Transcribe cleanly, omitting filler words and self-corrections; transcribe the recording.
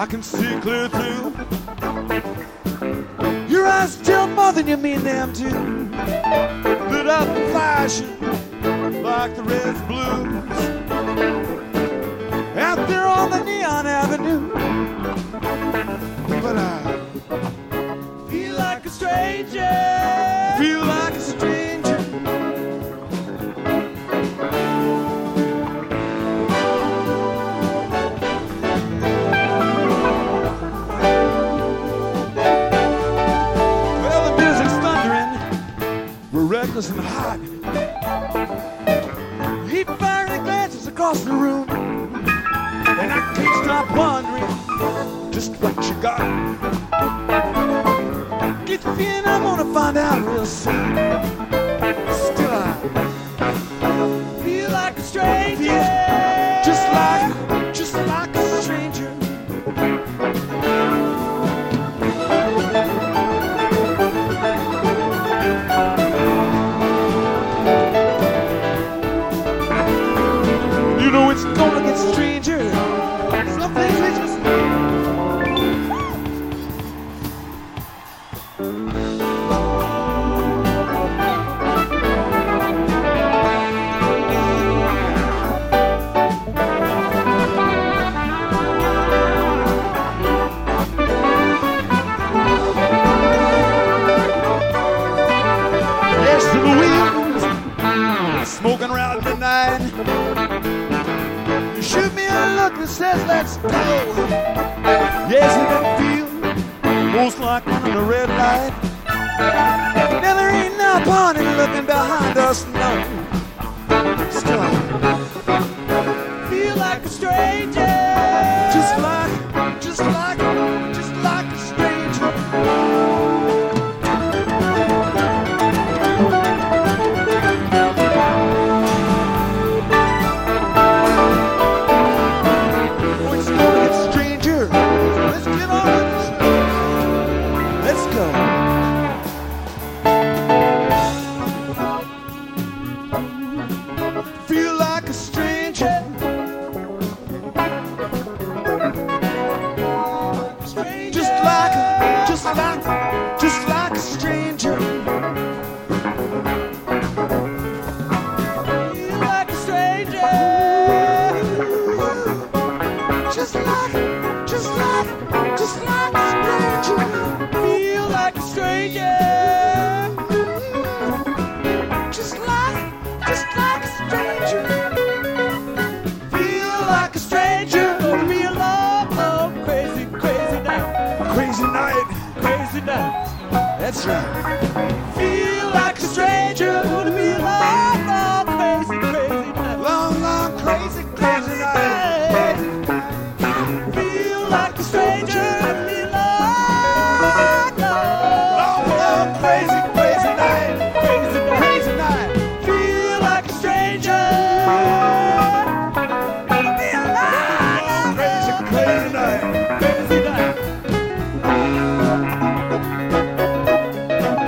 I can see clear through. Your eyes tell more than you mean them to. Lit up and flashing like the red's blues out there on the neon avenue. But I feel like a stranger. Feel like a stranger. Well, the music's thundering. We're reckless and hot. Heat firing glances across the room, and I can't stop wondering just what you got. Get the feeling I'm gonna find out real soon. Still I feel like a stranger. Just like a stranger. You know it's gonna get stranger. Some things they just smoking around midnight. You shoot me a look that says let's go. Yes, it don't feel most like running a red light. Now there ain't no point in looking behind us, no. Still I feel like a stranger. Just like a stranger. Just like a stranger. Feel like a stranger. Just like a stranger. Feel like a stranger. Just like a stranger. Feel like a stranger. Gonna be a long, crazy night. Crazy night. Crazy night. That's right. Feel like a stranger. Gonna be a long, crazy night. Long, crazy night. Feel like a stranger. Gonna be a long, crazy night. Crazy night. Feel like a stranger. Gonna be a long, crazy night. Crazy night.